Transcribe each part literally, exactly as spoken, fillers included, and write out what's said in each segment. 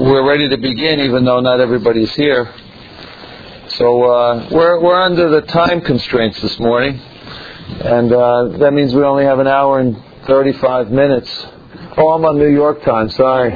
we're ready to begin, even though not everybody's here. So uh, we're we're under the time constraints this morning, and uh, that means we only have an hour and thirty-five minutes. Oh, I'm on New York time. Sorry.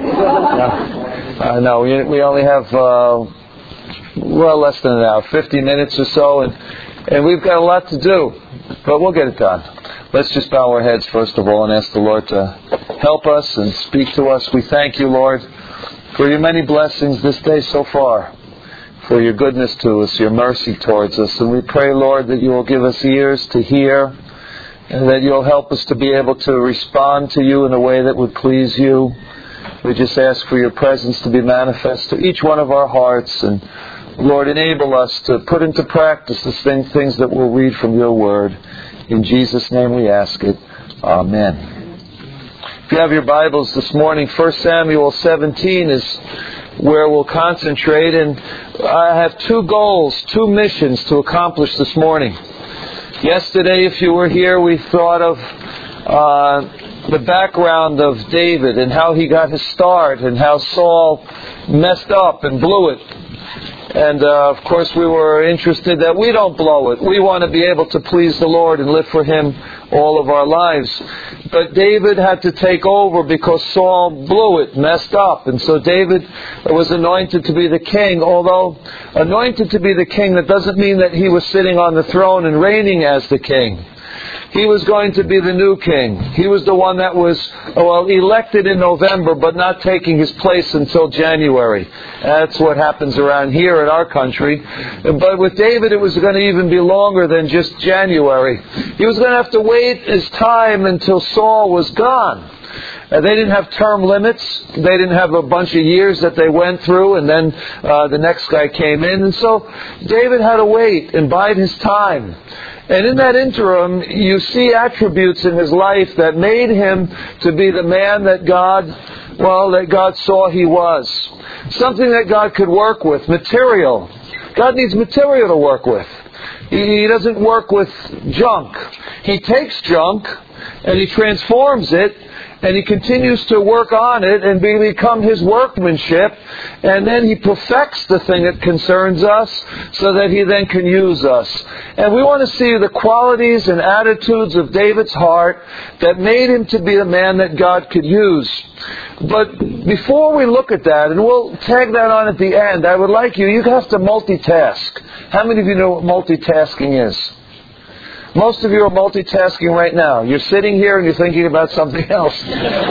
uh, no, we we only have uh, well less than an hour, fifty minutes or so, and and we've got a lot to do, but we'll get it done. Let's just bow our heads first of all and ask the Lord to help us and speak to us. We thank you, Lord, for your many blessings this day so far, for your goodness to us, your mercy towards us. And we pray, Lord, that you will give us ears to hear, and that you'll help us to be able to respond to you in a way that would please you. We just ask for your presence to be manifest to each one of our hearts. And Lord, enable us to put into practice the same things that we'll read from your word. In Jesus' name we ask it. Amen. If you have your Bibles this morning, First Samuel seventeen is where we'll concentrate. And I have two goals, two missions to accomplish this morning. Yesterday, if you were here, we thought of uh, the background of David and how he got his start and how Saul messed up and blew it. And, uh, of course, we were interested that we don't blow it. We want to be able to please the Lord and live for Him all of our lives. But David had to take over because Saul blew it, messed up. And so David was anointed to be the king. Although anointed to be the king, that doesn't mean that he was sitting on the throne and reigning as the king. He was going to be the new king. He was the one that was, well, elected in November, but not taking his place until January. That's what happens around here in our country. But with David, it was going to even be longer than just January. He was going to have to wait his time until Saul was gone. Uh, they didn't have term limits. They didn't have a bunch of years that they went through, and then uh, the next guy came in. And so David had to wait and bide his time. And in that interim, you see attributes in his life that made him to be the man that God, well, that God saw he was. Something that God could work with, material. God needs material to work with. He doesn't work with junk. He takes junk and he transforms it, and he continues to work on it and become his workmanship. And then he perfects the thing that concerns us so that he then can use us. And we want to see the qualities and attitudes of David's heart that made him to be the man that God could use. But before we look at that, and we'll tag that on at the end, I would like you, you have to multitask. How many of you know what multitasking is? Most of you are multitasking right now. You're sitting here and you're thinking about something else. uh,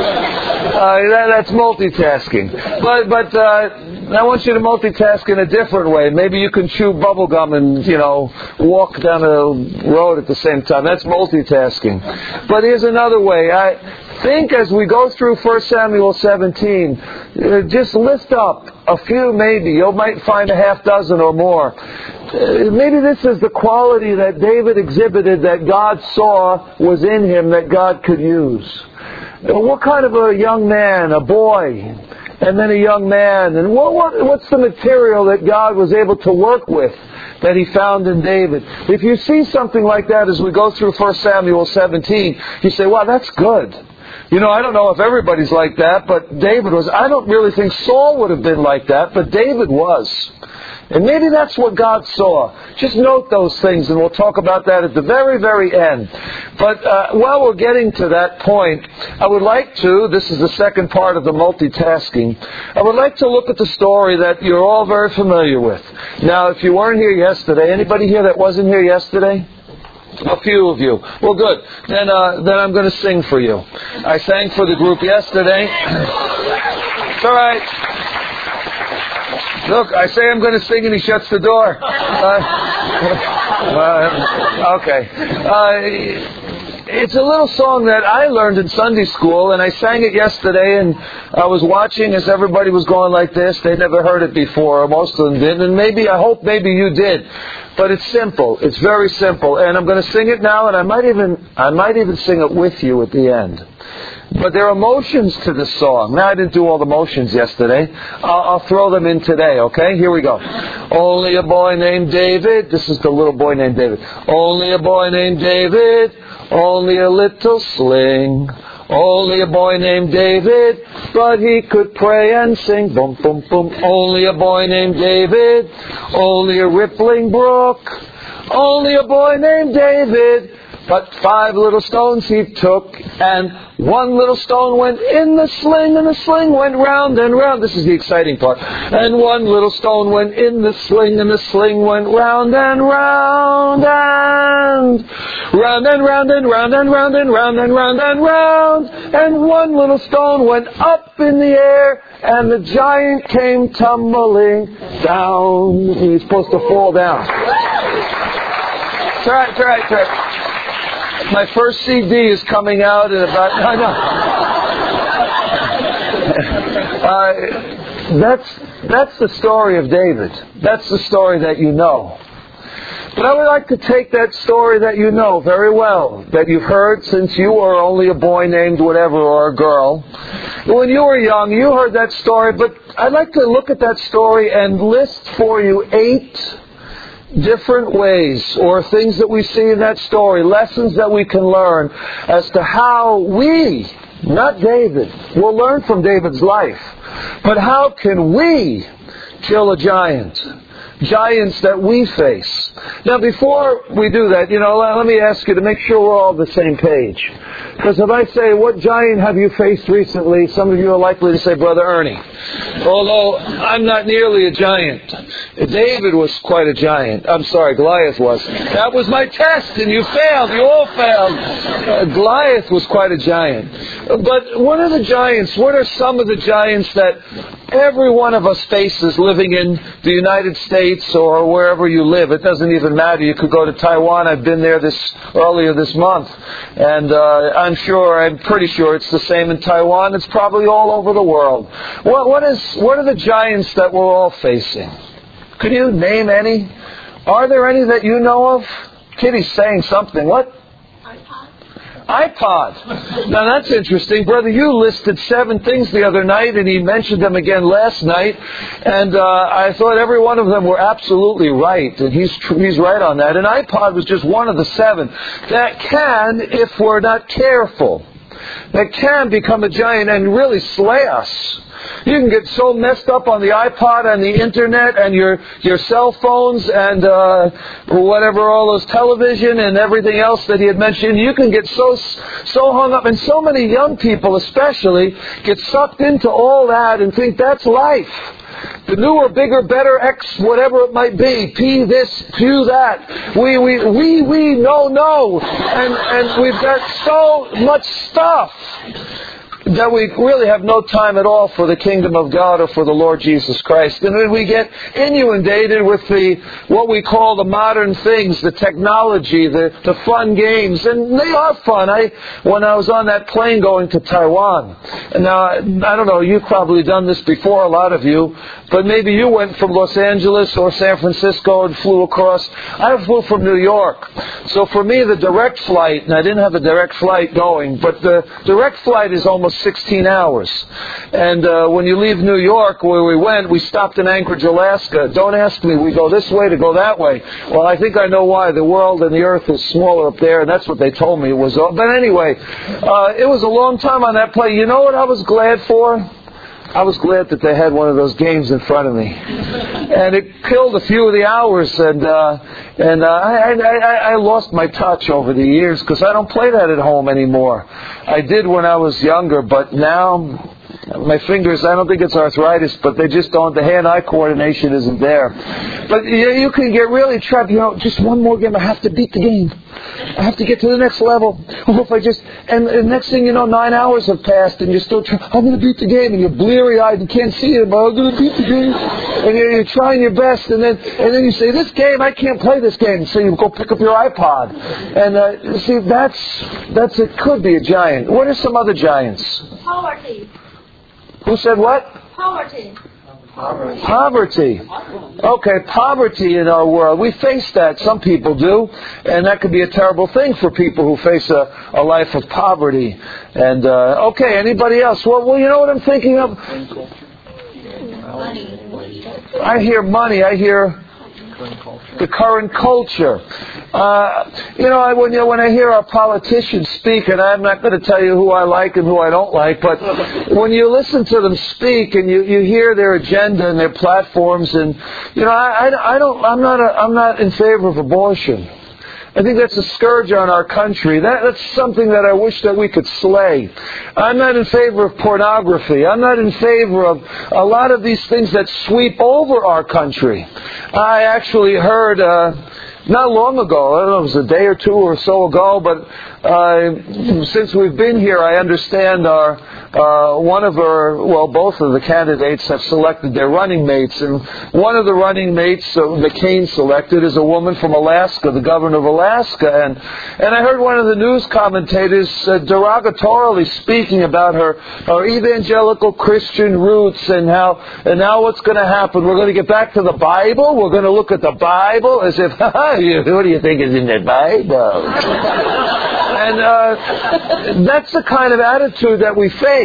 that, that's multitasking. But but uh, I want you to multitask in a different way. Maybe you can chew bubble gum and, you know, walk down a road at the same time. That's multitasking. But here's another way. I think as we go through First Samuel seventeen, uh, just lift up a few maybe. You might find a half dozen or more. Uh, maybe this is the quality that David exhibited that God saw was in him that God could use. Uh, what kind of a young man, a boy, and then a young man, and what, what what's the material that God was able to work with that He found in David? If you see something like that as we go through First Samuel seventeen, you say, wow, that's good. You know, I don't know if everybody's like that, but David was. I don't really think Saul would have been like that, but David was. And maybe that's what God saw. Just note those things, and we'll talk about that at the very, very end. But uh, while we're getting to that point, I would like to, this is the second part of the multitasking, I would like to look at the story that you're all very familiar with. Now, if you weren't here yesterday, anybody here that wasn't here yesterday? A few of you. Well, good. Then, uh, then I'm going to sing for you. I sang for the group yesterday. It's all right. Look, I say I'm going to sing and he shuts the door. Uh, uh, okay. Uh, it's a little song that I learned in Sunday school, and I sang it yesterday, and I was watching as everybody was going like this. They'd never heard it before, or most of them didn't, and maybe, I hope maybe you did. But it's simple. It's very simple. And I'm going to sing it now, and I might even, I might even sing it with you at the end. But there are emotions to this song. Now, I didn't do all the motions yesterday. I'll, I'll throw them in today, okay? Here we go. Only a boy named David. This is the little boy named David. Only a boy named David. Only a little sling. Only a boy named David, but he could pray and sing. Boom, boom, boom. Only a boy named David, only a rippling brook. Only a boy named David, but five little stones he took, and one little stone went in the sling, and the sling went round and round. This is the exciting part. And one little stone went in the sling, and the sling went round and round and round and round and round and round and round and round and round. And one little stone went up in the air, and the giant came tumbling down. He's supposed to fall down. It's all right, it's all right, it's all right. My first C D is coming out in about... I know. uh, that's, that's the story of David. That's the story that you know. But I would like to take that story that you know very well, that you've heard since you were only a boy named whatever or a girl. When you were young, you heard that story, but I'd like to look at that story and list for you eight different ways or things that we see in that story, lessons that we can learn as to how we, not David, will learn from David's life, but how can we kill a giant? Giants that we face. Now, before we do that, you know, let me ask you to make sure we're all on the same page. Because if I say, what giant have you faced recently, some of you are likely to say, Brother Ernie. Although, I'm not nearly a giant. David was quite a giant. I'm sorry, Goliath was. That was my test, and you failed. You all failed. Uh, Goliath was quite a giant. But what are the giants? What are some of the giants that every one of us faces living in the United States or wherever you live? It doesn't even matter. You could go to Taiwan. I've been there this earlier this month. And uh, I'm sure, I'm pretty sure it's the same in Taiwan. It's probably all over the world. What, what is, what are the giants that we're all facing? Could you name any? Are there any that you know of? Kitty's saying something. What? iPod. Now that's interesting. Brother, you listed seven things the other night, and he mentioned them again last night, and uh, I thought every one of them were absolutely right, and he's tr- he's right on that. An iPod was just one of the seven that can, if we're not careful, that can become a giant and really slay us. You can get so messed up on the iPod and the internet and your your cell phones and uh, whatever, all those television and everything else that he had mentioned. You can get so so hung up, and so many young people especially get sucked into all that and think that's life. The newer, bigger, better, X, whatever it might be, P this, Q that, we, we, we, we, no, no, and, and we've got so much stuff that we really have no time at all for the kingdom of God or for the Lord Jesus Christ. And then we get inundated with the what we call the modern things, the technology, the, the fun games. And they are fun. I when I was on that plane going to Taiwan, and now, I don't know, you've probably done this before, a lot of you, but maybe you went from Los Angeles or San Francisco and flew across. I flew from New York. So for me, the direct flight, and I didn't have a direct flight going, but the direct flight is almost sixteen hours. And uh, when you leave New York, where we went, we stopped in Anchorage, Alaska. Don't ask me, we go this way to go that way. Well, I think I know why. The world and the earth is smaller up there, and that's what they told me it was. But anyway, uh, it was a long time on that plane. You know what I was glad for? I was glad that they had one of those games in front of me. And it killed a few of the hours, and uh, and uh, I, I, I lost my touch over the years because I don't play that at home anymore. I did when I was younger, but now my fingers, I don't think it's arthritis, but they just don't, the hand-eye coordination isn't there. But you, you can get really trapped, you know, just one more game, I have to beat the game. I have to get to the next level. Oh, if I just, and the next thing you know, nine hours have passed, and you're still trying, I'm going to beat the game, and you're bleary-eyed and can't see it, but I'm going to beat the game. And you're, you're trying your best, and then and then you say, this game, I can't play this game. So you go pick up your iPod. And uh, see, that's, that's, it could be a giant. What are some other giants? Poverty. Who said what? Poverty. Poverty. Poverty. Okay, poverty in our world. We face that. Some people do. And that could be a terrible thing for people who face a, a life of poverty. And, uh, okay, anybody else? Well, well, you know what I'm thinking of? Money. I hear money. I hear The current culture. Uh, you know, I, when, you know, when I hear our politicians speak, and I'm not going to tell you who I like and who I don't like, but when you listen to them speak and you, you hear their agenda and their platforms, and you know, I, I, I don't, I'm not, a, I'm not in favor of abortion. I think that's a scourge on our country. That, that's something that I wish that we could slay. I'm not in favor of pornography. I'm not in favor of a lot of these things that sweep over our country. I actually heard, uh, not long ago, I don't know, it was a day or two or so ago, but uh, since we've been here, I understand our uh, one of our, well, both of the candidates have selected their running mates, and one of the running mates uh, McCain selected is a woman from Alaska, the governor of Alaska, and and I heard one of the news commentators uh, derogatorily speaking about her, her evangelical Christian roots, and how and now what's going to happen? We're going to get back to the Bible. We're going to look at the Bible as if, what do you think is in the Bible? And uh, that's the kind of attitude that we face.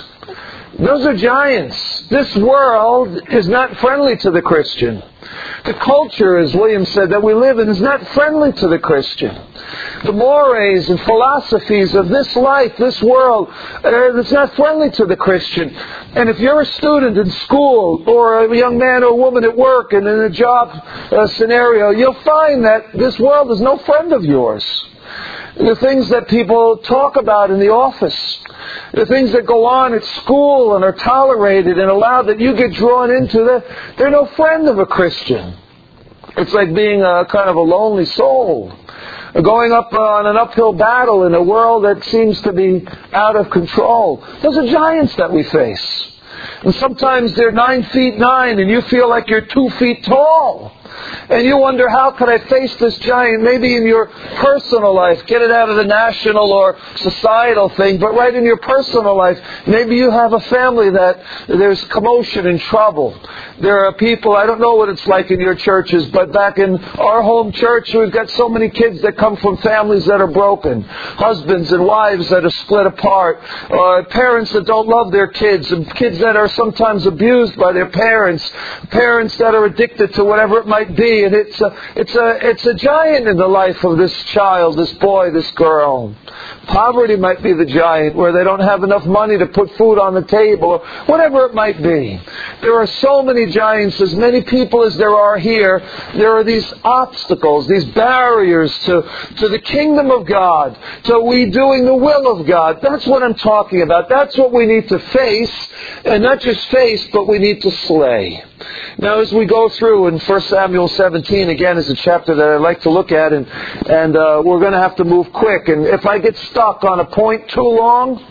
Those are giants. This world is not friendly to the Christian. The culture, as William said, that we live in is not friendly to the Christian. The mores and philosophies of this life, this world, uh, it's not friendly to the Christian. And if you're a student in school, or a young man or woman at work and in a job uh, scenario, you'll find that this world is no friend of yours. The things that people talk about in the office, the things that go on at school and are tolerated and allowed that you get drawn into, they're, they're no friend of a Christian. It's like being a kind of a lonely soul, going up on an uphill battle in a world that seems to be out of control. Those are giants that we face. And sometimes they're nine feet nine and you feel like you're two feet tall. And you wonder, how could I face this giant? Maybe in your personal life, get it out of the national or societal thing, but right in your personal life, maybe you have a family that there's commotion and trouble. There are people, I don't know what it's like in your churches, but back in our home church, we've got so many kids that come from families that are broken, husbands and wives that are split apart, or parents that don't love their kids, and kids that are sometimes abused by their parents, parents that are addicted to whatever it might be, and it's a, it's a, it's a giant in the life of this child, this boy, this girl. Poverty might be the giant, where they don't have enough money to put food on the table, or whatever it might be. There are so many giants, as many people as there are here. There are these obstacles, these barriers to, to the kingdom of God, to we doing the will of God. That's what I'm talking about. That's what we need to face, and not just face, but we need to slay. Now, as we go through in First Samuel seventeen, again, is a chapter that I'd like to look at, and and uh, we're going to have to move quick. And if I get stuck on a point too long,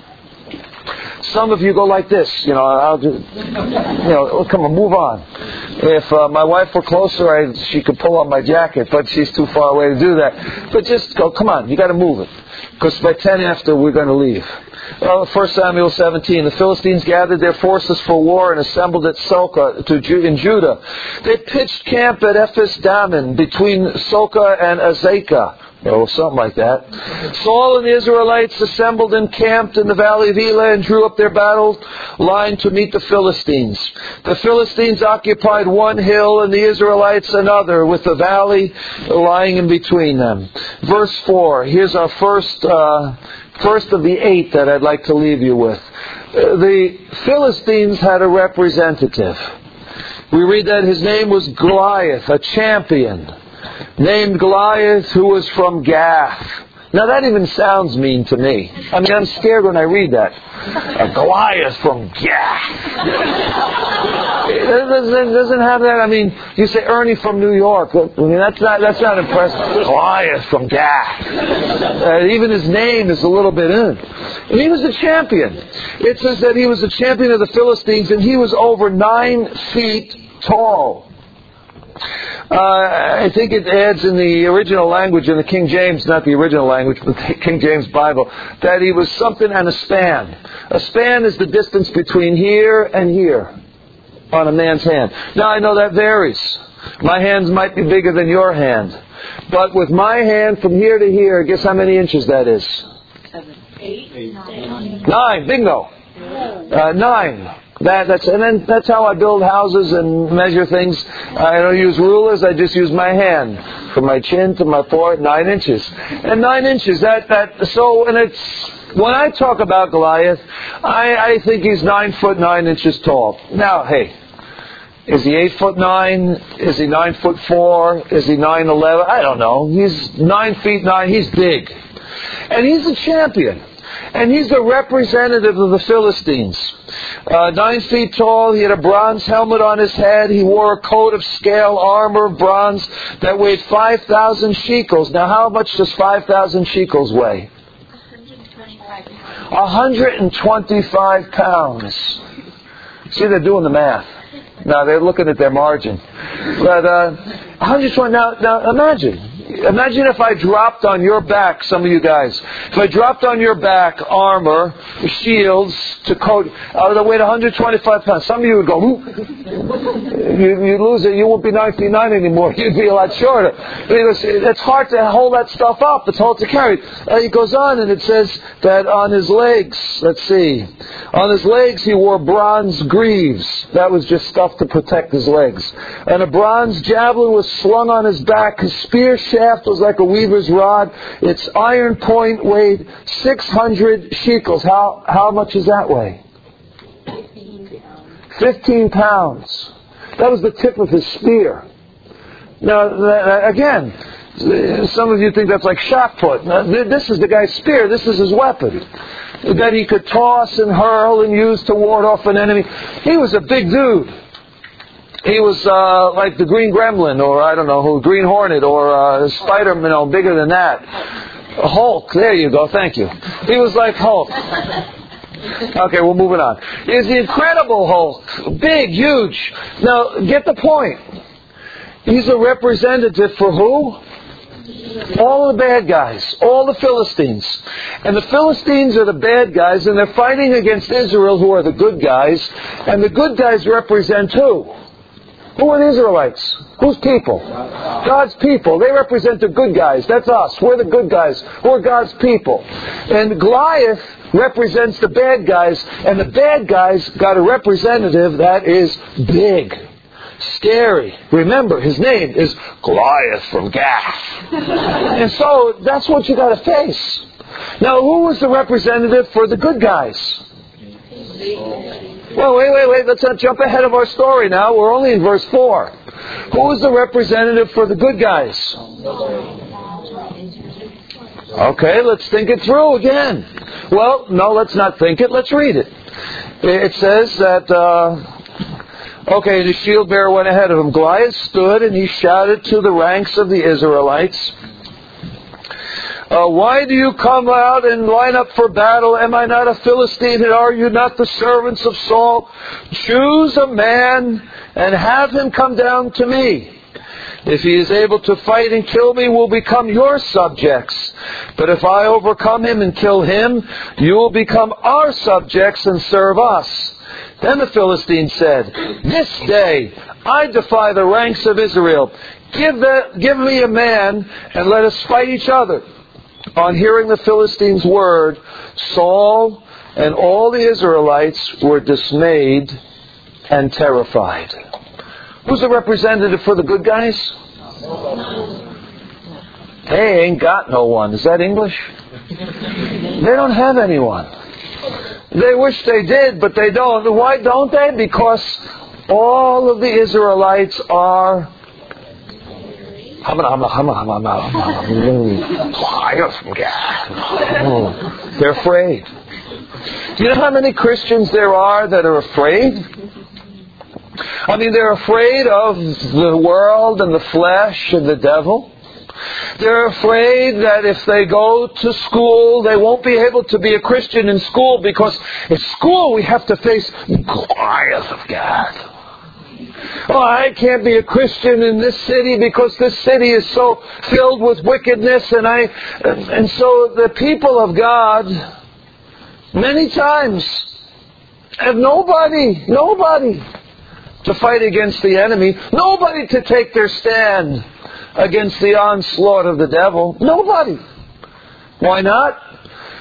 some of you go like this, you know, I'll just, you know, come on, move on. If uh, my wife were closer, I, she could pull on my jacket, but she's too far away to do that. But just go, come on, you got to move it, because by ten after we're going to leave. Well, First Samuel seventeen, the Philistines gathered their forces for war and assembled at Soka to Ju- in Judah. They pitched camp at Ephes Dammim between Soka and Azekah, or something like that. Saul and the Israelites assembled and camped in the valley of Elah and drew up their battle line to meet the Philistines. The Philistines occupied one hill and the Israelites another, with the valley lying in between them. Verse four, here's our first... Uh, First of the eight that I'd like to leave you with. The Philistines had a representative. We read that his name was Goliath, a champion, named Goliath, who was from Gath. Now that even sounds mean to me. I mean, I'm scared when I read that. A Goliath from Gath. It doesn't, doesn't have that. I mean, you say Ernie from New York. I mean, that's not that's not impressive. Goliath from Gath. Uh, even his name is a little bit in. And he was a champion. It says that he was a champion of the Philistines, and he was over nine feet tall. Uh, I think it adds in the original language, in the King James, not the original language, but the King James Bible, that he was something and a span. A span is the distance between here and here on a man's hand. Now, I know that varies. My hands might be bigger than your hand. But with my hand from here to here, guess how many inches that is? Seven. Eight. Eight. Nine. Nine. Bingo. Uh, nine. That, that's, and then that's how I build houses and measure things. I don't use rulers, I just use my hand. From my chin to my forehead, nine inches. And nine inches, that, that, so, and it's, when I talk about Goliath, I, I think he's nine foot nine inches tall. Now, hey, is he eight foot nine? Is he nine foot four? Is he nine eleven? I don't know. He's nine feet nine. He's big. And he's a champion. And he's the representative of the Philistines. Uh, nine feet tall, he had a bronze helmet on his head. He wore a coat of scale armor of bronze that weighed five thousand shekels. Now, how much does five thousand shekels weigh? one hundred twenty-five pounds. See, they're doing the math. Now, they're looking at their margin. But, uh, one hundred twenty, now, now imagine. Imagine if I dropped on your back, some of you guys, if I dropped on your back armor, shields, to coat, uh, that weighed one hundred twenty-five pounds. Some of you would go, you, you'd lose it. You won't be nine feet nine anymore. You'd be a lot shorter. Because it's hard to hold that stuff up. It's hard to carry. Uh, it goes on and it says that on his legs, let's see, on his legs he wore bronze greaves. That was just stuff to protect his legs. And a bronze javelin was slung on his back. His spear shaft was like a weaver's rod. Its iron point weighed six hundred shekels. How how much does that weigh? Fifteen pounds. That was the tip of his spear. Now, again, some of you think that's like shot put. Now, this is the guy's spear. This is his weapon that he could toss and hurl and use to ward off an enemy. He was a big dude. He was uh, like the Green Gremlin, or I don't know who, Green Hornet, or uh, Spider-Man, no, bigger than that. Hulk, there you go, thank you. He was like Hulk. Okay, we're moving on. He's the Incredible Hulk. Big, huge. Now, get the point. He's a representative for who? All the bad guys. All the Philistines. And the Philistines are the bad guys, and they're fighting against Israel, who are the good guys. And the good guys represent who? Who are the Israelites? Whose people? God's people. They represent the good guys. That's us. We're the good guys. We're God's people. And Goliath represents the bad guys, and the bad guys got a representative that is big, scary. Remember, his name is Goliath from Gath. And so that's what you got to face. Now, who was the representative for the good guys? Well, wait, wait, wait. Let's not jump ahead of our story now. We're only in verse four. Who was the representative for the good guys? Okay, let's think it through again. Well, no, let's not think it. Let's read it. It says that, uh, okay, the shield bearer went ahead of him. Goliath stood and he shouted to the ranks of the Israelites, Uh, why do you come out and line up for battle? Am I not a Philistine, and are you not the servants of Saul? Choose a man and have him come down to me. If he is able to fight and kill me, we'll become your subjects. But if I overcome him and kill him, you will become our subjects and serve us. Then the Philistine said, this day I defy the ranks of Israel. Give, the, give me a man and let us fight each other. On hearing the Philistines' word, Saul and all the Israelites were dismayed and terrified. Who's the representative for the good guys? They ain't got no one. Is that English? They don't have anyone. They wish they did, but they don't. Why don't they? Because all of the Israelites are they're afraid. Do you know how many Christians there are that are afraid? I mean, they're afraid of the world and the flesh and the devil. They're afraid that if they go to school, they won't be able to be a Christian in school, because at school we have to face the Goliath of God. Oh, I can't be a Christian in this city because this city is so filled with wickedness, and I, and so the people of God many times have nobody, nobody to fight against the enemy, nobody to take their stand against the onslaught of the devil. Nobody. Why not?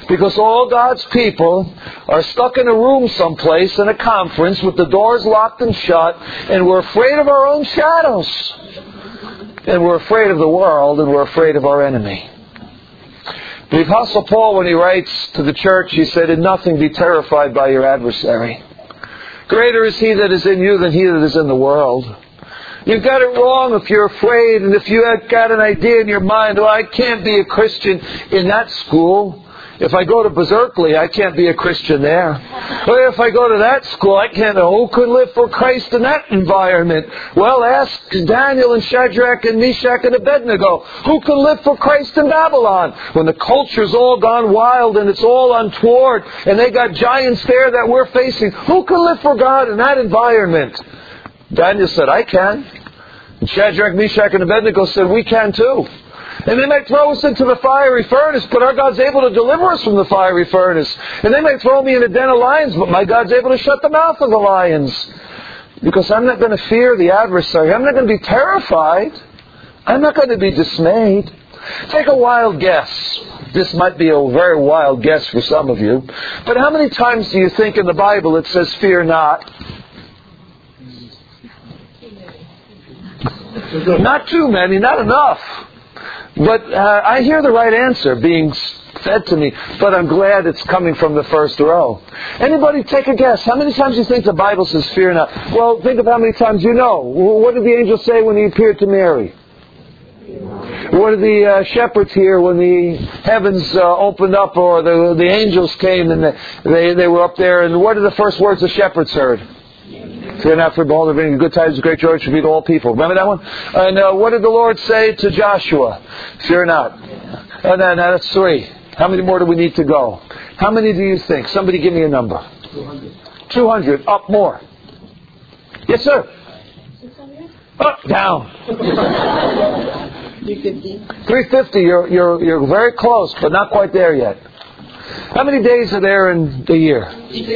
Because all God's people are stuck in a room someplace in a conference with the doors locked and shut, and we're afraid of our own shadows. And we're afraid of the world, and we're afraid of our enemy. The Apostle Paul, when he writes to the church, he said, "In nothing be terrified by your adversary. Greater is he that is in you than he that is in the world." You've got it wrong if you're afraid, and if you have got an idea in your mind, "Oh, I can't be a Christian in that school. If I go to Berkeley, I can't be a Christian there. Or if I go to that school, I can't. Who could live for Christ in that environment?" Well, ask Daniel and Shadrach and Meshach and Abednego. Who could live for Christ in Babylon? When the culture's all gone wild and it's all untoward, and they got giants there that we're facing, who could live for God in that environment? Daniel said, "I can." And Shadrach, Meshach, and Abednego said, "We can too." And they might throw us into the fiery furnace, but our God's able to deliver us from the fiery furnace. And they might throw me in a den of lions, but my God's able to shut the mouth of the lions. Because I'm not going to fear the adversary. I'm not going to be terrified. I'm not going to be dismayed. Take a wild guess. This might be a very wild guess for some of you. But how many times do you think in the Bible it says, "Fear not"? Not too many, not enough. But uh, I hear the right answer being said to me, but I'm glad it's coming from the first row. Anybody take a guess? How many times do you think the Bible says, "Fear not"? Well, think of how many times you know. What did the angel say when he appeared to Mary? What did the uh, shepherds hear when the heavens uh, opened up, or the, the angels came and the, they, they were up there? And what are the first words the shepherds heard? "Fear not, for behold, bringing good tidings of great joy to be to all people." Remember that one? And uh, what did the Lord say to Joshua? "Fear not." And then uh, that's three. How many more do we need to go? How many do you think? Somebody give me a number. two hundred. two hundred. Up more. Yes, sir. six hundred? Up, down. three fifty. three fifty. You're, you're, you're very close, but not quite there yet. How many days are there in the year?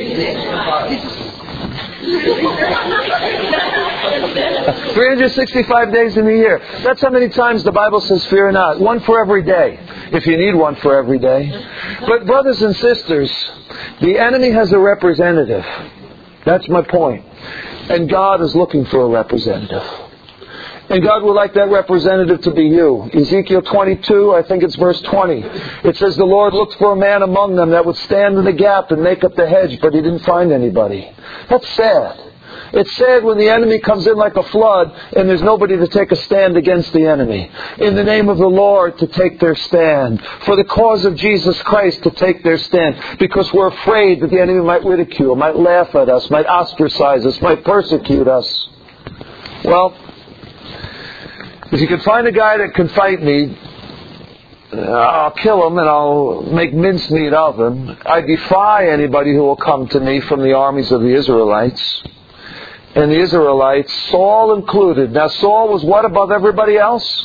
three hundred sixty-five days in the year. That's how many times the Bible says, "Fear not." One for every day, if you need one for every day. But brothers and sisters, the enemy has a representative. That's my point. And God is looking for a representative. And God would like that representative to be you. Ezekiel twenty-two, I think it's verse twenty. It says, "The Lord looked for a man among them that would stand in the gap and make up the hedge, but He didn't find anybody." That's sad. It's sad when the enemy comes in like a flood and there's nobody to take a stand against the enemy. In the name of the Lord, to take their stand. For the cause of Jesus Christ, to take their stand. Because we're afraid that the enemy might ridicule, might laugh at us, might ostracize us, might persecute us. Well, if you can find a guy that can fight me, I'll kill him and I'll make mincemeat of him. I defy anybody who will come to me from the armies of the Israelites. And the Israelites, Saul included. Now Saul was what above everybody else?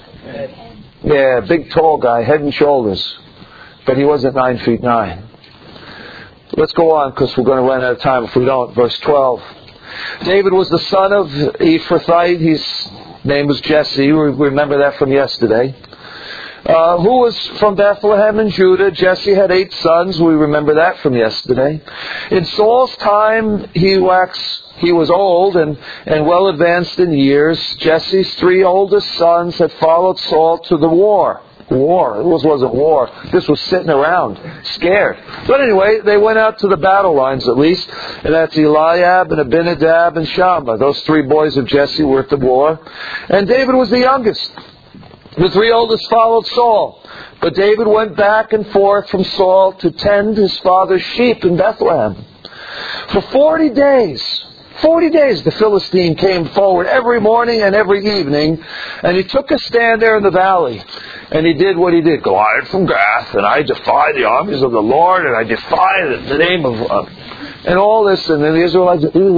Yeah, big tall guy, head and shoulders. But he wasn't nine feet nine. Let's go on because we're going to run out of time if we don't. Verse twelve. David was the son of Ephrathite. His name was Jesse. We remember that from yesterday. Uh, who was from Bethlehem in Judah. Jesse had eight sons. We remember that from yesterday. In Saul's time, he waxed, he was old and, and well advanced in years. Jesse's three oldest sons had followed Saul to the war. War. It wasn't war. This was sitting around, scared. But anyway, they went out to the battle lines at least. And that's Eliab and Abinadab and Shammah. Those three boys of Jesse were at the war. And David was the youngest. The three oldest followed Saul. But David went back and forth from Saul to tend his father's sheep in Bethlehem. For forty days, forty days the Philistine came forward every morning and every evening. And he took a stand there in the valley. And he did what he did. Goliath from Gath, and I defy the armies of the Lord, and I defy the, the name of... Uh, and all this, and then the Israelites...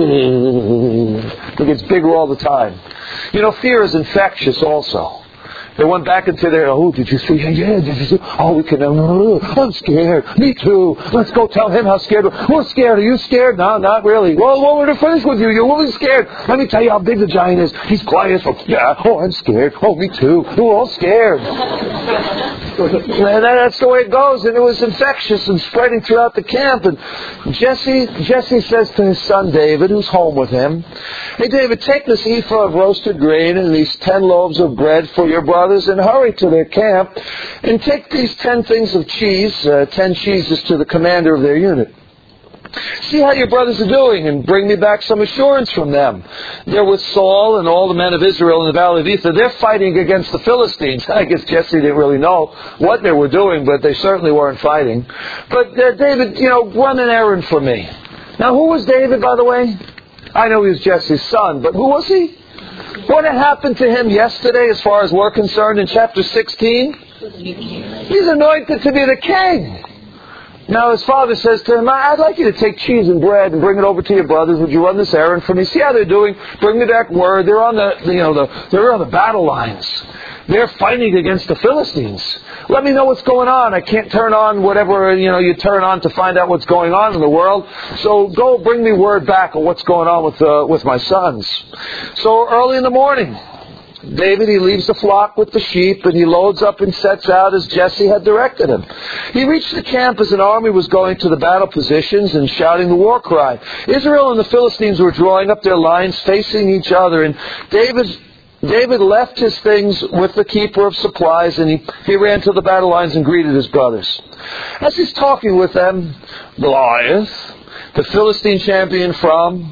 It gets bigger all the time. You know, fear is infectious also. They went back into their, "Oh, did you see? Yeah, did you see? Oh, we can, uh, I'm scared. Me too. Let's go tell him how scared we're. We're scared. Are you scared? No, not really. Well, well, we're finished with you. You're really scared. Let me tell you how big the giant is. He's quiet. Oh, yeah. Oh, I'm scared. Oh, me too. We're all scared. And that's the way it goes. And it was infectious and spreading throughout the camp. And Jesse, Jesse says to his son David, who's home with him, "Hey David, take this ephah of roasted grain and these ten loaves of bread for your brothers and hurry to their camp. And take these ten things of cheese, uh, ten cheeses to the commander of their unit. See how your brothers are doing and bring me back some assurance from them. They're with Saul and all the men of Israel in the valley of Ephah. They're fighting against the Philistines." I guess Jesse didn't really know what they were doing, but they certainly weren't fighting. "But uh, David, you know, run an errand for me." Now, who was David, by the way? I know he was Jesse's son, but who was he? What had happened to him yesterday as far as we're concerned in chapter sixteen? He's anointed to be the king. Now his father says to him, "I'd like you to take cheese and bread and bring it over to your brothers. Would you run this errand for me? See how they're doing. Bring me back word. They're on the, you know, the, they're on the battle lines. They're fighting against the Philistines. Let me know what's going on. I can't turn on whatever, you know, you turn on to find out what's going on in the world. So go bring me word back on what's going on with uh, with my sons." So early in the morning, David, he leaves the flock with the sheep, and he loads up and sets out as Jesse had directed him. He reached the camp as an army was going to the battle positions and shouting the war cry. Israel and the Philistines were drawing up their lines facing each other, and David, David left his things with the keeper of supplies, and he, he ran to the battle lines and greeted his brothers. As he's talking with them, Goliath, the Philistine champion from...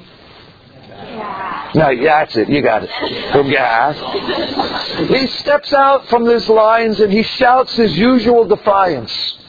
No, yeah, that's it. You got it. From Gath. He steps out from these lines and he shouts his usual defiance.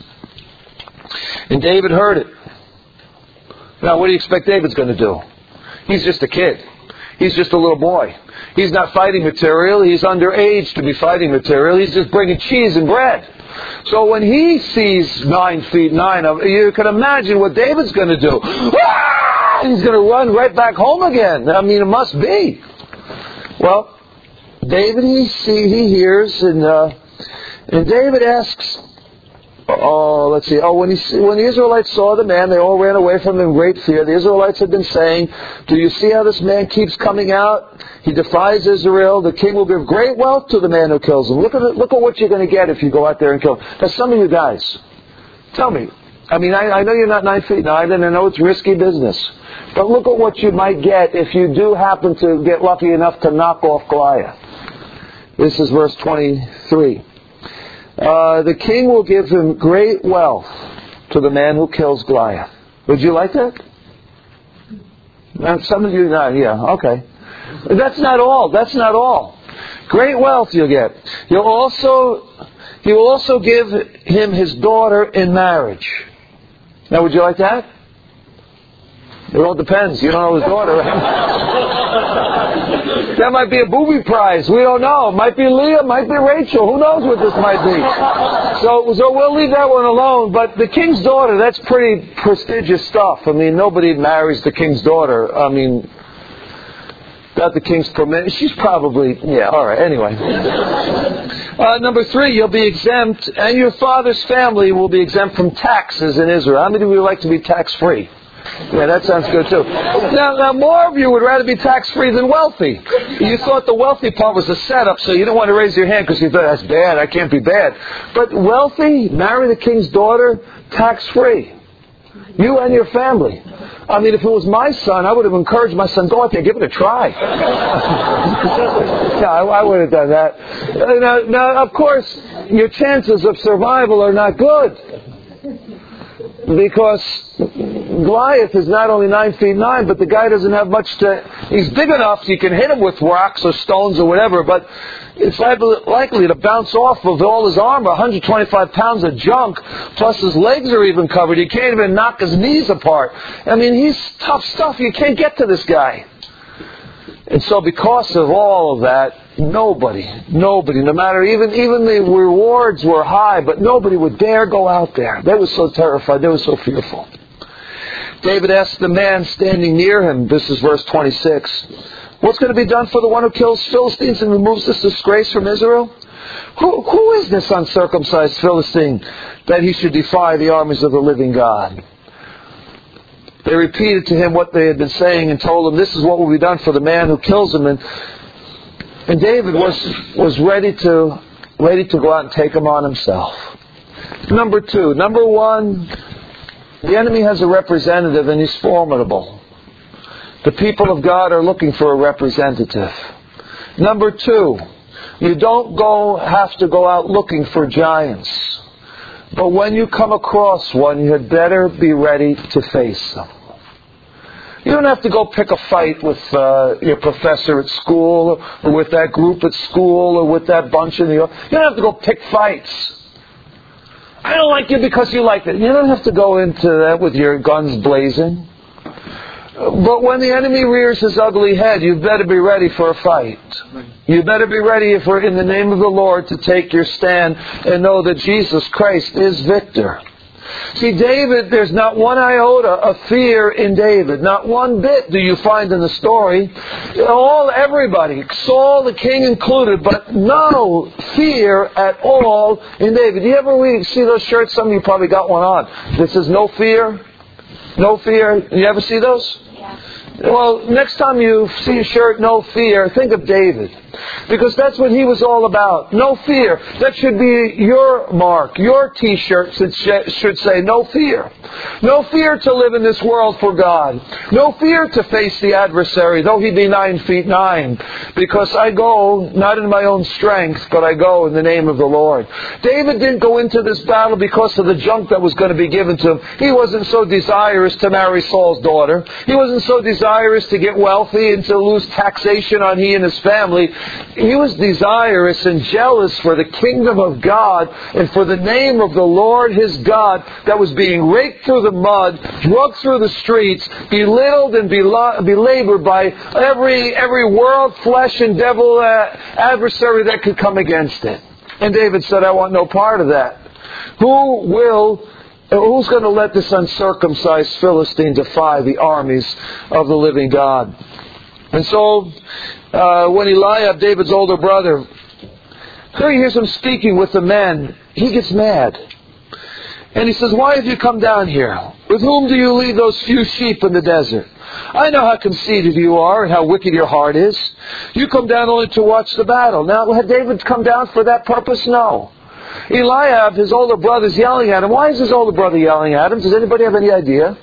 And David heard it. Now, what do you expect David's going to do? He's just a kid. He's just a little boy. He's not fighting material. He's underage to be fighting material. He's just bringing cheese and bread. So when he sees nine feet nine, you can imagine what David's going to do. He's going to run right back home again. I mean, it must be. Well, David, he see, he hears, and uh, and David asks, oh, let's see, oh, when he when the Israelites saw the man, they all ran away from him in great fear. The Israelites had been saying, "Do you see how this man keeps coming out? He defies Israel. The king will give great wealth to the man who kills him. Look at it, look at what you're going to get if you go out there and kill him." Now, some of you guys, tell me. I mean, I, I know you're not nine feet nine, and I know it's risky business. But look at what you might get if you do happen to get lucky enough to knock off Goliath. This is verse twenty-three. Uh, the king will give him great wealth to the man who kills Goliath. Would you like that? Now, some of you, no, yeah, okay. That's not all. That's not all. Great wealth you'll get. You'll also, he will also give him his daughter in marriage. Now, would you like that? It all depends. You don't know his daughter, right? That might be a booby prize. We don't know. It might be Leah, might be Rachel. Who knows what this might be? So, so we'll leave that one alone. But the king's daughter, that's pretty prestigious stuff. I mean, nobody marries the king's daughter. I mean, without the king's permission. She's probably, yeah, all right, anyway. Uh, number three, you'll be exempt, and your father's family will be exempt from taxes in Israel. How many of you would like to be tax-free? Yeah, that sounds good too. Now, now, more of you would rather be tax-free than wealthy. You thought the wealthy part was a setup, so you didn't want to raise your hand because you thought, that's bad, I can't be bad. But wealthy, marry the king's daughter, tax-free. You and your family. I mean, if it was my son, I would have encouraged my son, go out there, give it a try. Yeah, I, I would have done that. Now, now, of course, your chances of survival are not good. Because Goliath is not only nine feet nine, but the guy doesn't have much to... He's big enough so you can hit him with rocks or stones or whatever, but it's likely to bounce off of all his armor, one hundred twenty-five pounds of junk, plus his legs are even covered. You can't even knock his knees apart. I mean, he's tough stuff. You can't get to this guy. And so because of all of that, nobody, nobody, no matter, even even the rewards were high, but nobody would dare go out there. They were so terrified. They were so fearful. David asked the man standing near him, this is verse twenty-six, what's going to be done for the one who kills Philistines and removes this disgrace from Israel? Who, who is this uncircumcised Philistine that he should defy the armies of the living God? They repeated to him what they had been saying and told him, this is what will be done for the man who kills him. And, and David was was ready to ready to go out and take them on himself. Number two. Number one, the enemy has a representative and he's formidable. The people of God are looking for a representative. Number two, you don't go have to go out looking for giants. But when you come across one, you had better be ready to face them. You don't have to go pick a fight with uh, your professor at school, or with that group at school, or with that bunch in the... You don't have to go pick fights. I don't like you because you like it. You don't have to go into that with your guns blazing. But when the enemy rears his ugly head, you better be ready for a fight. You better be ready, if we're in the name of the Lord, to take your stand and know that Jesus Christ is victor. See, David, there's not one iota of fear in David. Not one bit do you find in the story. All, everybody, Saul the king included, but no fear at all in David. Do you ever read, see those shirts? Some of you probably got one on. This says no fear. No fear. You ever see those? Yeah. Well, next time you see a shirt, no fear, think of David. Because that's what he was all about. No fear. That should be your mark, your t-shirt should say no fear. No fear to live in this world for God. No fear to face the adversary, though he be nine feet nine. Because I go, not in my own strength, but I go in the name of the Lord. David didn't go into this battle because of the junk that was going to be given to him. He wasn't so desirous to marry Saul's daughter. He wasn't so desirous to get wealthy and to lose taxation on he and his family. He was desirous and jealous for the kingdom of God and for the name of the Lord his God that was being raked through the mud, drugged through the streets, belittled and belabored by every every world, flesh, and devil uh, adversary that could come against it. And David said, I want no part of that. Who will... Who's going to let this uncircumcised Philistine defy the armies of the living God? And so, uh, when Eliab, David's older brother, here he hears him speaking with the men, he gets mad. And he says, why have you come down here? With whom do you leave those few sheep in the desert? I know how conceited you are and how wicked your heart is. You come down only to watch the battle. Now, had David come down for that purpose? No. Eliab, his older brother, is yelling at him. Why is his older brother yelling at him? Does anybody have any idea?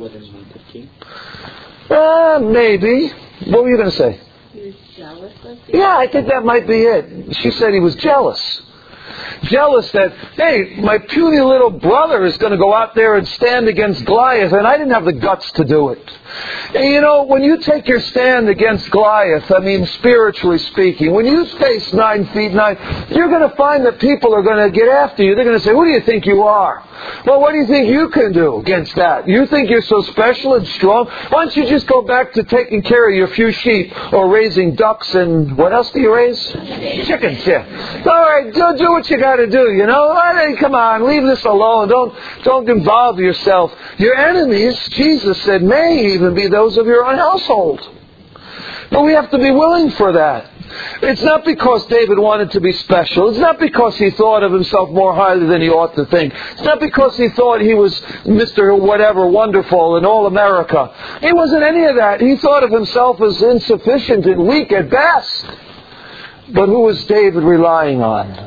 Uh, maybe. What were you going to say? He was jealous of you? Yeah, I think that might be it. She said he was jealous. Jealous that, hey, my puny little brother is going to go out there and stand against Goliath, and I didn't have the guts to do it. And you know, when you take your stand against Goliath, I mean, spiritually speaking, when you face nine feet nine, you're going to find that people are going to get after you. They're going to say, who do you think you are? Well, what do you think you can do against that? You think you're so special and strong? Why don't you just go back to taking care of your few sheep or raising ducks and what else do you raise? Chickens, yeah. All right, do, do what you got to do, you know. Come on, leave this alone. Don't, don't involve yourself. Your enemies, Jesus said, may even be those of your own household. But we have to be willing for that. It's not because David wanted to be special. It's not because he thought of himself more highly than he ought to think. It's not because he thought he was Mister Whatever Wonderful in all America. He wasn't any of that. He thought of himself as insufficient and weak at best. But who was David relying on?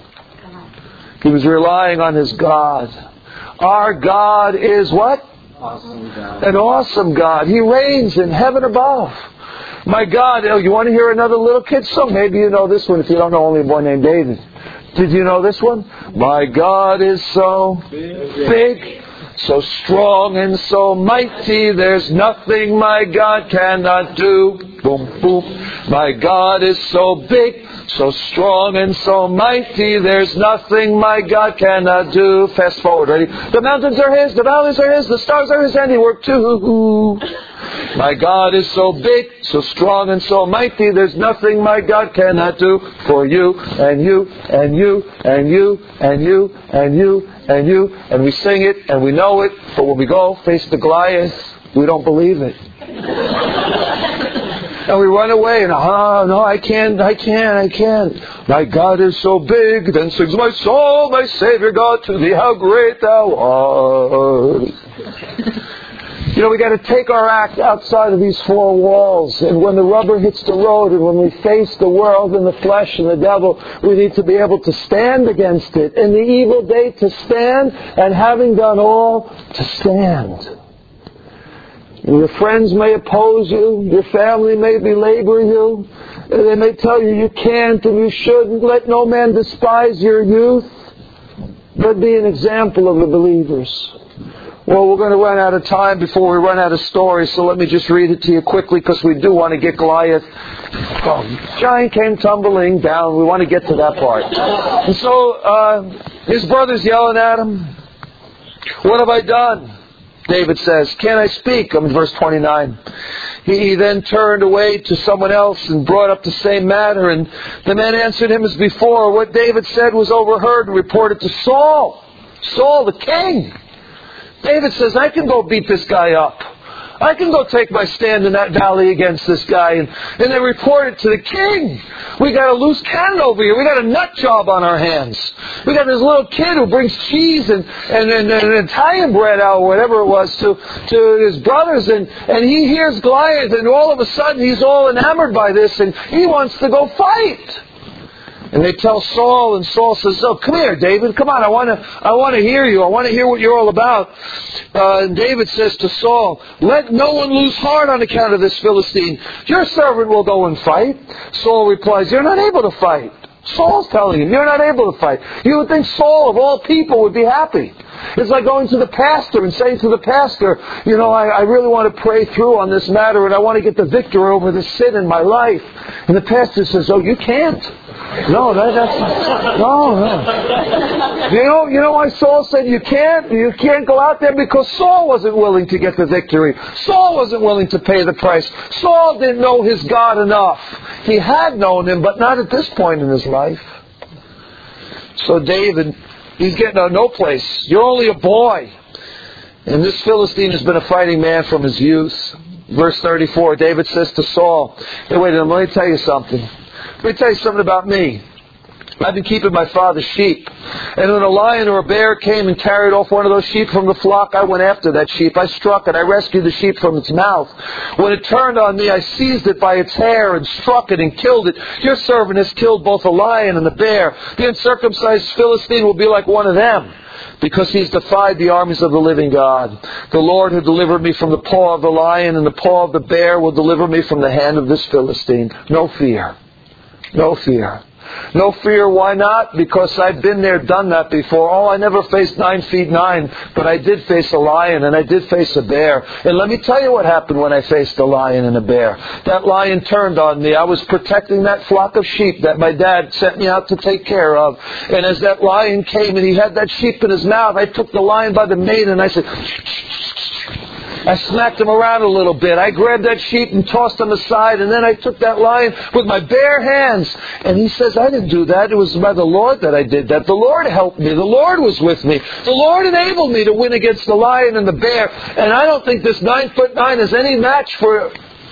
He was relying on his God. Our God is what? Awesome God. An awesome God. He reigns in heaven above. My God, oh, you want to hear another little kid song? Maybe you know this one if you don't know only a boy named David. Did you know this one? My God is so big, so strong and so mighty, there's nothing my God cannot do. Boom, boom. My God is so big, so strong and so mighty, there's nothing my God cannot do. Fast forward, ready? The mountains are His, the valleys are His, the stars are His handiwork too. My God is so big, so strong and so mighty, there's nothing my God cannot do for you and you and you and you and you and you and you. And we sing it and we know it, but when we go face the Goliath, we don't believe it. And we run away and, oh, no, I can't, I can't, I can't. My God is so big, then sings my soul, my Savior God, to thee how great thou art. You know, we got to take our act outside of these four walls. And when the rubber hits the road and when we face the world and the flesh and the devil, we need to be able to stand against it. In the evil day, to stand, and having done all, to stand. And your friends may oppose you. Your family may belabor you. They may tell you you can't and you shouldn't. Let no man despise your youth, but be an example of the believers. Well, we're going to run out of time before we run out of stories, so let me just read it to you quickly because we do want to get Goliath. Oh, giant came tumbling down. We want to get to that part. And so uh, his brother's yelling at him. What have I done? David says, can I speak? I'm in verse twenty-nine. He then turned away to someone else and brought up the same matter. And the man answered him as before. What David said was overheard and reported to Saul. Saul, the king. David says, I can go beat this guy up. I can go take my stand in that valley against this guy. And, and they report it to the king. We got a loose cannon over here. We got a nut job on our hands. We got this little kid who brings cheese and, and, and, and Italian bread out, or whatever it was, to, to his brothers. And, and he hears Goliath, and all of a sudden he's all enamored by this, and he wants to go fight. And they tell Saul, and Saul says, "Oh, come here, David. Come on, I want to, I want to hear you. I want to hear what you're all about." Uh, and David says to Saul, "Let no one lose heart on account of this Philistine. Your servant will go and fight." Saul replies, "You're not able to fight." Saul's telling him, "You're not able to fight." You would think Saul, of all people, would be happy. It's like going to the pastor and saying to the pastor, "You know, I, I really want to pray through on this matter, and I want to get the victory over this sin in my life." And the pastor says, "Oh, you can't." No, that, that's no, no. You know, you know why Saul said you can't? You can't go out there because Saul wasn't willing to get the victory. Saul wasn't willing to pay the price. Saul didn't know his God enough. He had known him, but not at this point in his life. So David, he's getting to no place. You're only a boy. And this Philistine has been a fighting man from his youth. Verse thirty-four, David says to Saul, "Hey, wait a minute, let me tell you something. Let me tell you something about me. I've been keeping my father's sheep. And when a lion or a bear came and carried off one of those sheep from the flock, I went after that sheep. I struck it. I rescued the sheep from its mouth. When it turned on me, I seized it by its hair and struck it and killed it. Your servant has killed both the lion and the bear. The uncircumcised Philistine will be like one of them, because he's defied the armies of the living God. The Lord who delivered me from the paw of the lion and the paw of the bear will deliver me from the hand of this Philistine. No fear. No fear. No fear, why not? Because I've been there, done that before. Oh, I never faced nine feet nine, but I did face a lion and I did face a bear. And let me tell you what happened when I faced a lion and a bear. That lion turned on me. I was protecting that flock of sheep that my dad sent me out to take care of. And as that lion came and he had that sheep in his mouth, I took the lion by the mane and I said, I smacked him around a little bit. I grabbed that sheep and tossed him aside, and then I took that lion with my bare hands. And he says, I didn't do that. It was by the Lord that I did that. The Lord helped me. The Lord was with me. The Lord enabled me to win against the lion and the bear. And I don't think this nine foot nine is any match for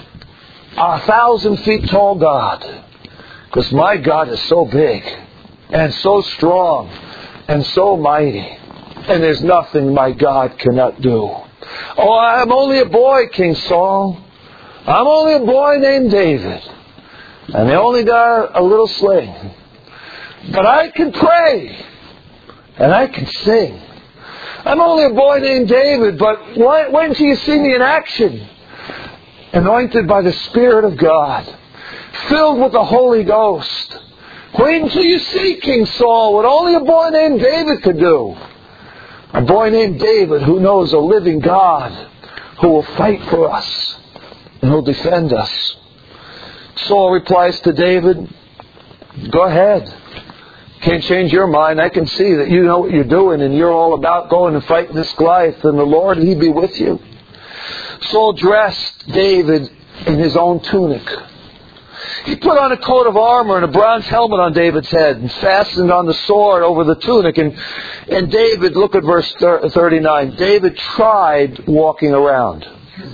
a thousand feet tall God. Because my God is so big and so strong and so mighty. And there's nothing my God cannot do. Oh, I'm only a boy, King Saul. I'm only a boy named David. And they only got a little sling. But I can pray. And I can sing. I'm only a boy named David, but why, wait until you see me in action. Anointed by the Spirit of God. Filled with the Holy Ghost. Wait until you see King Saul, what only a boy named David could do. A boy named David who knows a living God who will fight for us and who will defend us. Saul replies to David, "Go ahead. Can't change your mind. I can see that you know what you're doing and you're all about going and fighting this Goliath, and the Lord, He be with you." Saul dressed David in his own tunic. He put on a coat of armor and a bronze helmet on David's head and fastened on the sword over the tunic. And, and David, look at verse thirty-nine. David tried walking around.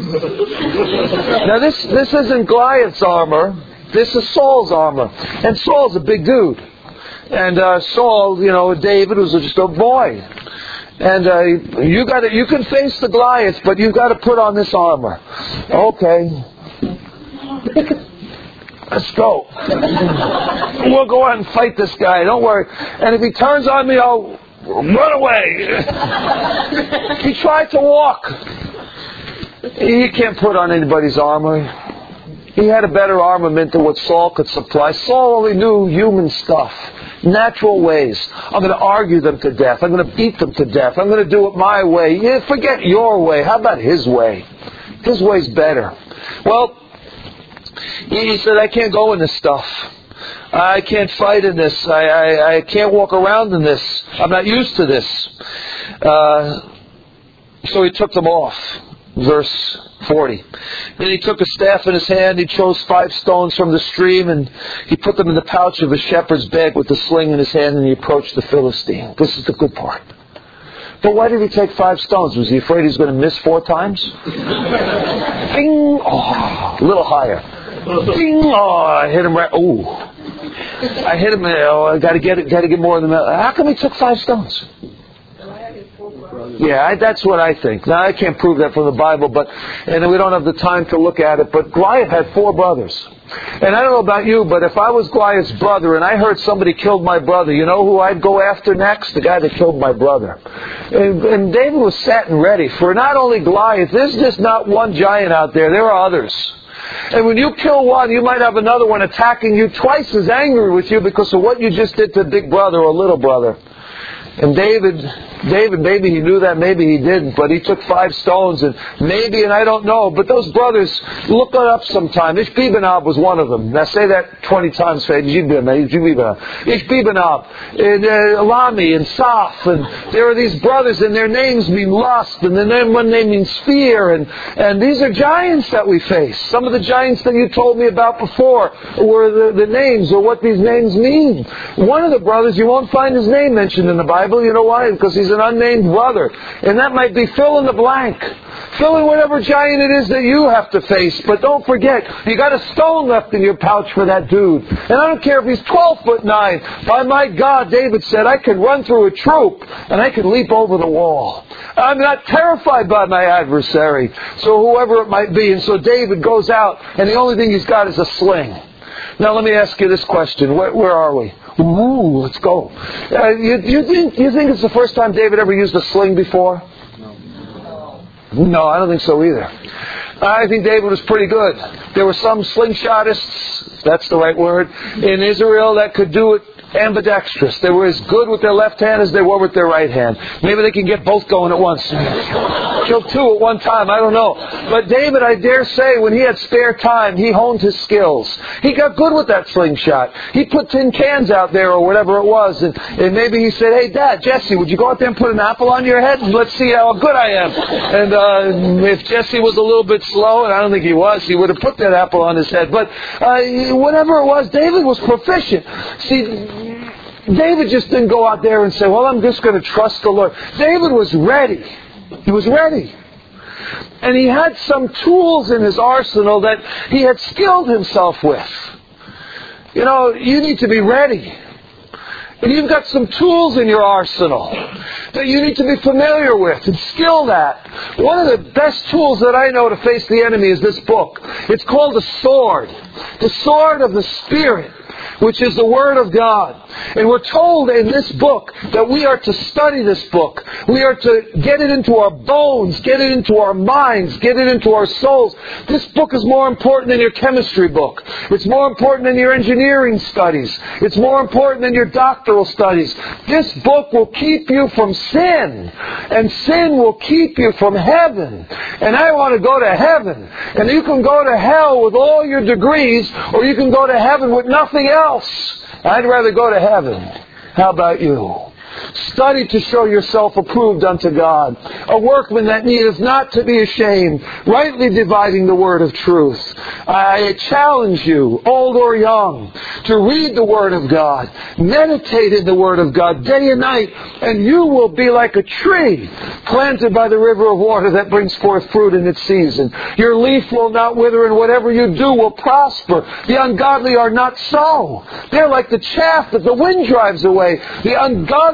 Now this, this isn't Goliath's armor. This is Saul's armor. And Saul's a big dude. And uh, Saul, you know, David was just a boy. And uh, you got to, you can face the Goliath, but you've got to put on this armor. Okay. Let's go. We'll go out and fight this guy. Don't worry. And if he turns on me, I'll run away. He tried to walk. He can't put on anybody's armor. He had a better armament than what Saul could supply. Saul only knew human stuff, natural ways. I'm going to argue them to death. I'm going to beat them to death. I'm going to do it my way. Yeah, forget your way. How about his way? His way's better. Well, he said, I can't go in this stuff. I can't fight in this. I, I, I can't walk around in this. I'm not used to this. Uh, so he took them off. Verse forty. Then he took a staff in his hand, he chose five stones from the stream, and he put them in the pouch of a shepherd's bag with the sling in his hand, and he approached the Philistine. This is the good part. But why did he take five stones? Was he afraid he was going to miss four times? Bing! Oh, a little higher. Bing! Oh, I hit him right. Ooh. I hit him. Oh, I got to get it. Got to get more than that. How come he took five stones? Yeah, I, that's what I think. Now, I can't prove that from the Bible, but and we don't have the time to look at it, but Goliath had four brothers. And I don't know about you, but if I was Goliath's brother and I heard somebody killed my brother, you know who I'd go after next? The guy that killed my brother. And, and David was set and ready for not only Goliath. There's just not one giant out there. There are others. And when you kill one, you might have another one attacking you twice as angry with you because of what you just did to big brother or little brother. And David, David, maybe he knew that, maybe he didn't, but he took five stones, and maybe, and I don't know, but those brothers, look it up sometime. Ishbi-Benob was one of them. Now say that twenty times, Ishbi-Benob, Ishbi-Benob, and uh, Elami, and Saf, and there are these brothers, and their names mean lust, and the name, one name means fear, and, and these are giants that we face. Some of the giants that you told me about before were the, the names, or what these names mean. One of the brothers, you won't find his name mentioned in the Bible. You know why? Because he's an unnamed brother. And that might be fill in the blank. Fill in whatever giant it is that you have to face. But don't forget, you got a stone left in your pouch for that dude. And I don't care if he's twelve foot nine. By my God, David said, I can run through a troop and I can leap over the wall. I'm not terrified by my adversary. So whoever it might be. And so David goes out and the only thing he's got is a sling. Now let me ask you this question. Where, where are we? Ooh, let's go. Uh, you, you, think, you think it's the first time David ever used a sling before? No. No, I don't think so either. I think David was pretty good. There were some slingshotists, if that's the right word, in Israel that could do it ambidextrous. They were as good with their left hand as they were with their right hand. Maybe they can get both going at once. Kill two at one time, I don't know. But David, I dare say, when he had spare time, he honed his skills. He got good with that slingshot. He put tin cans out there or whatever it was, and, and maybe he said, hey, Dad, Jesse, would you go out there and put an apple on your head? And let's see how good I am. And uh, if Jesse was a little bit slow, and I don't think he was, he would have put that apple on his head. But uh, whatever it was, David was proficient. See, David just didn't go out there and say, well, I'm just going to trust the Lord. David was ready. He was ready. And he had some tools in his arsenal that he had skilled himself with. You know, you need to be ready. And you've got some tools in your arsenal that you need to be familiar with and skilled at. One of the best tools that I know to face the enemy is this book. It's called the sword. The sword of the Spirit, which is the Word of God. And we're told in this book that we are to study this book. We are to get it into our bones, get it into our minds, get it into our souls. This book is more important than your chemistry book. It's more important than your engineering studies. It's more important than your doctoral studies. This book will keep you from sin. And sin will keep you from heaven. And I want to go to heaven. And you can go to hell with all your degrees, or you can go to heaven with nothing else. I'd rather go to heaven. How about you? Study to show yourself approved unto God, a workman that needeth not to be ashamed, rightly dividing the word of truth. I challenge you, old or young, to read the Word of God, meditate in the Word of God day and night, and you will be like a tree planted by the river of water that brings forth fruit in its season. Your leaf will not wither, and whatever you do will prosper. The ungodly are not so. They're like the chaff that the wind drives away. The ungodly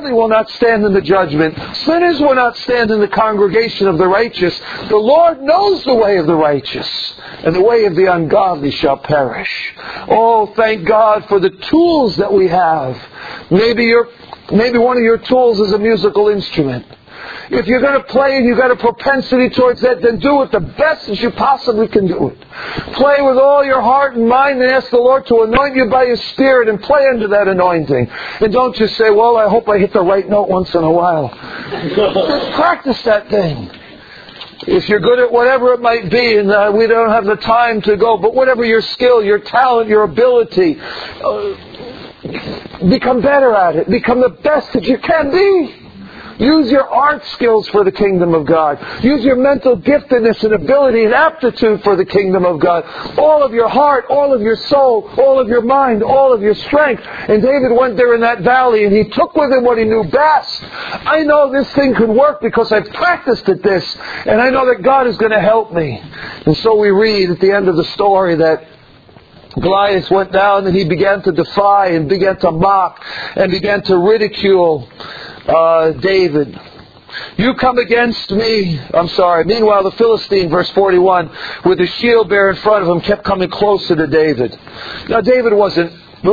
ungodly will not stand in the judgment. Sinners will not stand in the congregation of the righteous. The Lord knows the way of the righteous, and the way of the ungodly shall perish. Oh, thank God for the tools that we have. Maybe your, maybe one of your tools is a musical instrument. If you're going to play and you've got a propensity towards that, then do it the best as you possibly can do it. Play with all your heart and mind and ask the Lord to anoint you by His Spirit and play under that anointing. And don't just say, well, I hope I hit the right note once in a while. Just practice that thing. If you're good at whatever it might be, and uh, we don't have the time to go, but whatever your skill, your talent, your ability, uh, become better at it. Become the best that you can be. Use your art skills for the kingdom of God. Use your mental giftedness and ability and aptitude for the kingdom of God. All of your heart, all of your soul, all of your mind, all of your strength. And David went there in that valley and he took with him what he knew best. I know this thing could work because I've practiced at this. And I know that God is going to help me. And so we read at the end of the story that Goliath went down and he began to defy and began to mock and began to ridicule Uh, David. You come against me. I'm sorry. Meanwhile, the Philistine, verse forty-one, with the shield bearer in front of him, kept coming closer to David. Now, David wasn't,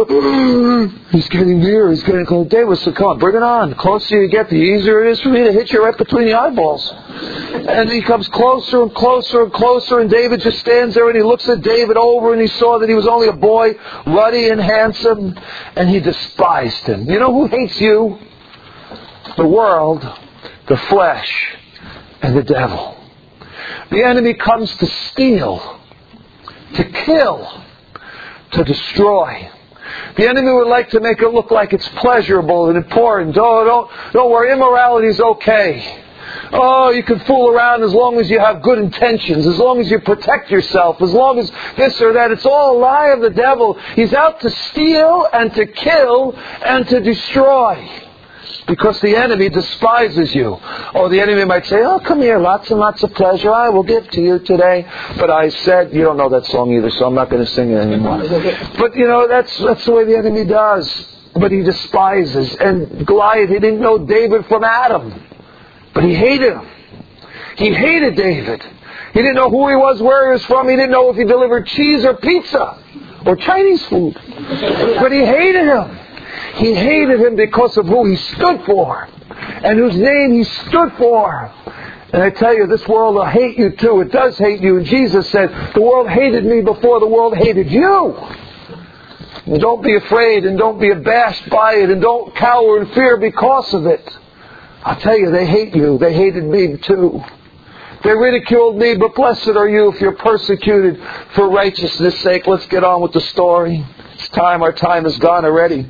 he's getting near, he's getting close. David said, come on, bring it on. The closer you get, the easier it is for me to hit you right between the eyeballs. And he comes closer and closer and closer, and David just stands there and he looks at David over and he saw that he was only a boy, ruddy and handsome, and he despised him. You know who hates you? The world, the flesh, and the devil. The enemy comes to steal, to kill, to destroy. The enemy would like to make it look like it's pleasurable and important. Oh, don't, don't worry, immorality is okay. Oh, you can fool around as long as you have good intentions, as long as you protect yourself, as long as this or that. It's all a lie of the devil. He's out to steal and to kill and to destroy. Because the enemy despises you. Or the enemy might say, oh, come here, lots and lots of pleasure I will give to you today. But I said, you don't know that song either, so I'm not going to sing it anymore. But, you know, that's that's the way the enemy does. But he despises. And Goliath, he didn't know David from Adam. But he hated him. He hated David. He didn't know who he was, where he was from. He didn't know if he delivered cheese or pizza or Chinese food. But he hated him. He hated him because of who he stood for and whose name he stood for. And I tell you, this world will hate you too. It does hate you. And Jesus said, the world hated me before the world hated you. And don't be afraid and don't be abashed by it and don't cower in fear because of it. I'll tell you, they hate you. They hated me too. They ridiculed me, but blessed are you if you're persecuted for righteousness' sake. Let's get on with the story. It's time. Our time is gone already.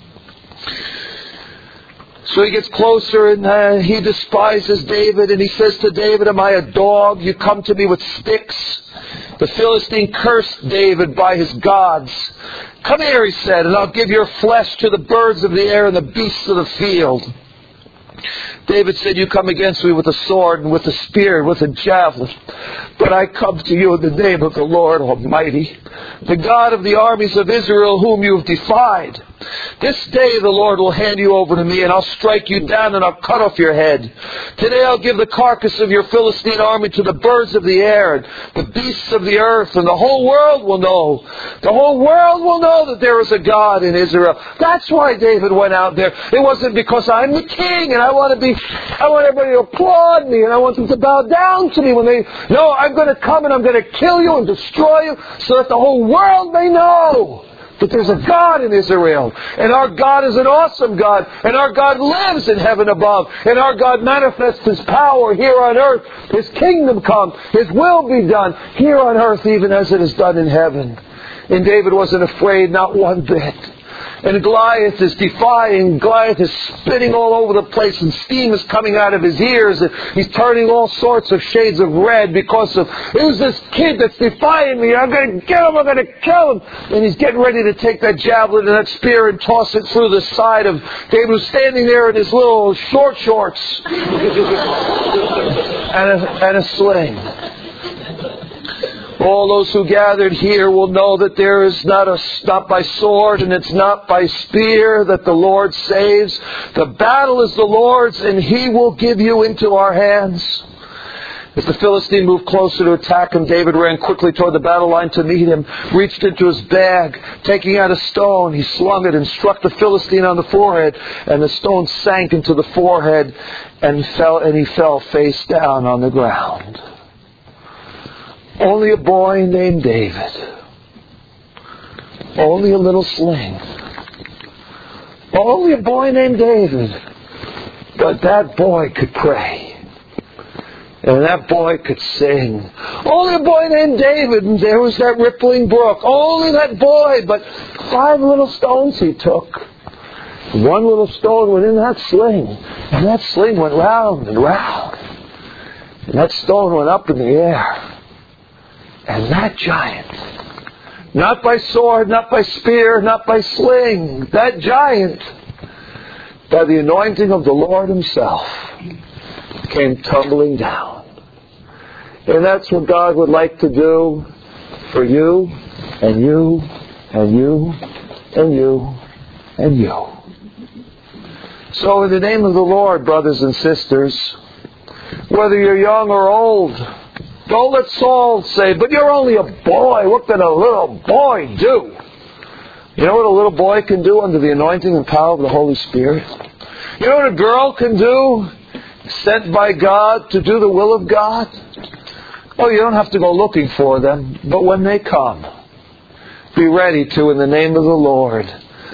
So he gets closer and uh, he despises David and he says to David, am I a dog? You come to me with sticks. The Philistine cursed David by his gods. Come here, he said, and I'll give your flesh to the birds of the air and the beasts of the field. David said, you come against me with a sword and with a spear and with a javelin. But I come to you in the name of the Lord Almighty, the God of the armies of Israel, whom you have defied. This day the Lord will hand you over to me, and I'll strike you down and I'll cut off your head. Today I'll give the carcass of your Philistine army to the birds of the air and the beasts of the earth, and the whole world will know. The whole world will know that there is a God in Israel. That's why David went out there. It wasn't because I'm the king and I want to be, I want everybody to applaud me and I want them to bow down to me when they, no, I'm going to come and I'm going to kill you and destroy you so that the whole world may know that there's a God in Israel. And our God is an awesome God. And our God lives in heaven above. And our God manifests His power here on earth. His kingdom come. His will be done here on earth even as it is done in heaven. And David wasn't afraid, not one bit. And Goliath is defying. Goliath is spitting all over the place and steam is coming out of his ears. And he's turning all sorts of shades of red because of, who's this kid that's defying me? I'm going to get him. I'm going to kill him. And he's getting ready to take that javelin and that spear and toss it through the side of David, who's standing there in his little short shorts and, a, and a sling. All those who gathered here will know that there is not a not by sword and it's not by spear that the Lord saves. The battle is the Lord's, and He will give you into our hands. As the Philistine moved closer to attack him, David ran quickly toward the battle line to meet him, reached into his bag. Taking out a stone, he slung it and struck the Philistine on the forehead, and the stone sank into the forehead and fell, and he fell face down on the ground. Only a boy named David. Only a little sling. Only a boy named David. But that boy could pray. And that boy could sing. Only a boy named David, and there was that rippling brook. Only that boy, but five little stones he took. One little stone went in that sling, and that sling went round and round. And that stone went up in the air. And that giant, not by sword, not by spear, not by sling, that giant, by the anointing of the Lord Himself, came tumbling down. And that's what God would like to do for you, and you, and you, and you, and you. So in the name of the Lord, brothers and sisters, whether you're young or old, don't let Saul say, but you're only a boy. What can a little boy do? You know what a little boy can do under the anointing and power of the Holy Spirit? You know what a girl can do? Sent by God to do the will of God? Oh, you don't have to go looking for them, but when they come, be ready to, in the name of the Lord,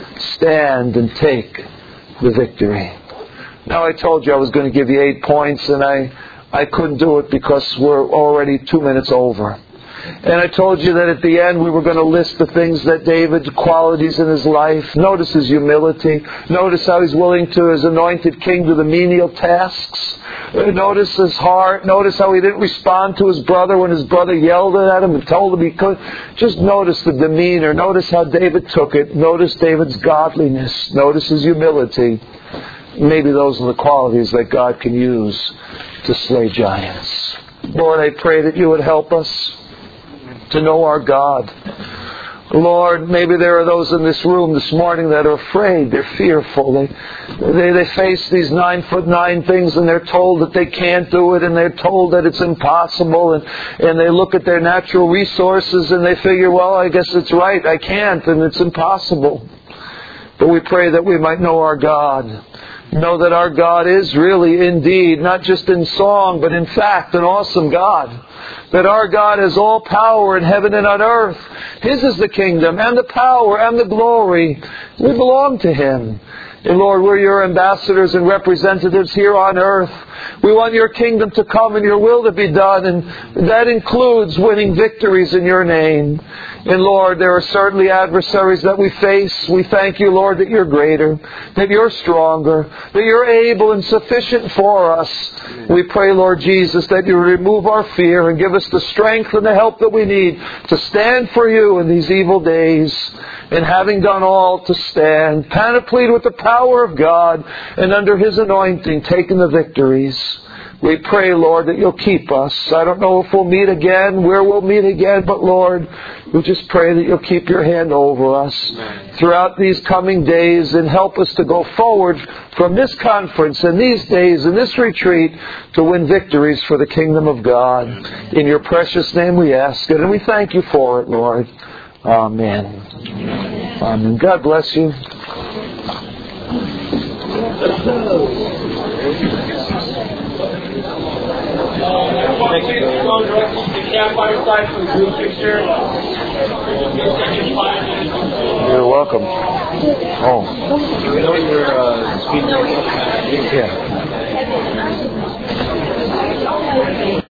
stand and take the victory. Now, I told you I was going to give you eight points, and I, I couldn't do it because we're already two minutes over. And I told you that at the end we were going to list the things that David's qualities in his life. Notice his humility. Notice how he's willing to, as anointed king, do the menial tasks. Notice his heart. Notice how he didn't respond to his brother when his brother yelled at him and told him he could. Just notice the demeanor. Notice how David took it. Notice David's godliness. Notice his humility. Maybe those are the qualities that God can use to slay giants. Lord, I pray that you would help us to know our God. Lord, maybe there are those in this room this morning that are afraid, they're fearful. They, they, they face these nine foot nine things and they're told that they can't do it and they're told that it's impossible and, and they look at their natural resources and they figure, well, I guess it's right, I can't and it's impossible. But we pray that we might know our God. Know that our God is really, indeed, not just in song, but in fact, an awesome God. That our God has all power in heaven and on earth. His is the kingdom and the power and the glory. We belong to Him. And Lord, we're your ambassadors and representatives here on earth. We want your kingdom to come and your will to be done. And that includes winning victories in your name. And Lord, there are certainly adversaries that we face. We thank you, Lord, that you're greater, that you're stronger, that you're able and sufficient for us. We pray, Lord Jesus, that you remove our fear and give us the strength and the help that we need to stand for you in these evil days. And having done all to stand, panoplied with the power of God and under His anointing, taking the victories. We pray, Lord, that you'll keep us. I don't know if we'll meet again, where we'll meet again, but Lord, we just pray that you'll keep your hand over us throughout these coming days and help us to go forward from this conference and these days and this retreat to win victories for the kingdom of God. In your precious name we ask it, and we thank you for it, Lord. Amen. Amen. God bless you. You're welcome. Oh. I know you're uh, speaking. Yeah.